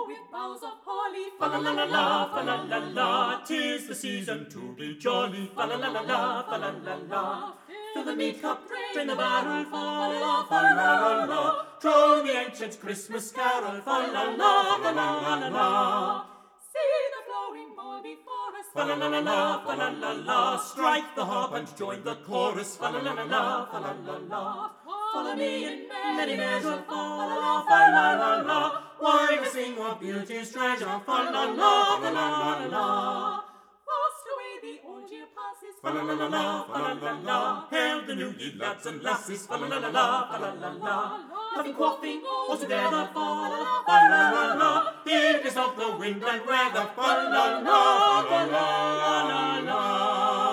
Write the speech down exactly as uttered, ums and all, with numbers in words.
with boughs of holly. Fa la la la la, fa la la la, 'tis the season to be jolly. Fa la la la la, fa la la la. Fill the mead cup, drain the barrel, fa la la, fa la la la. Drone the ancient Christmas carol, fa la la, fa la la la. See the flowing bowl before us, fa la la la la, fa la la la. Strike the harp and join the chorus, fa la la la la, fa la la la. Follow me in merry measure, fa la la, fa la la la. Why we sing of beauty's treasure, fa la la, fa la la la. Fast away the old year passes, fa la la la la, fa la la la. Hail the new year, lads and lasses, fa la la la la, fa la la la. Laughing, quaffing, all together, fa la la, fa la la la. It is of the wind and weather, fa la la, fa la la la la.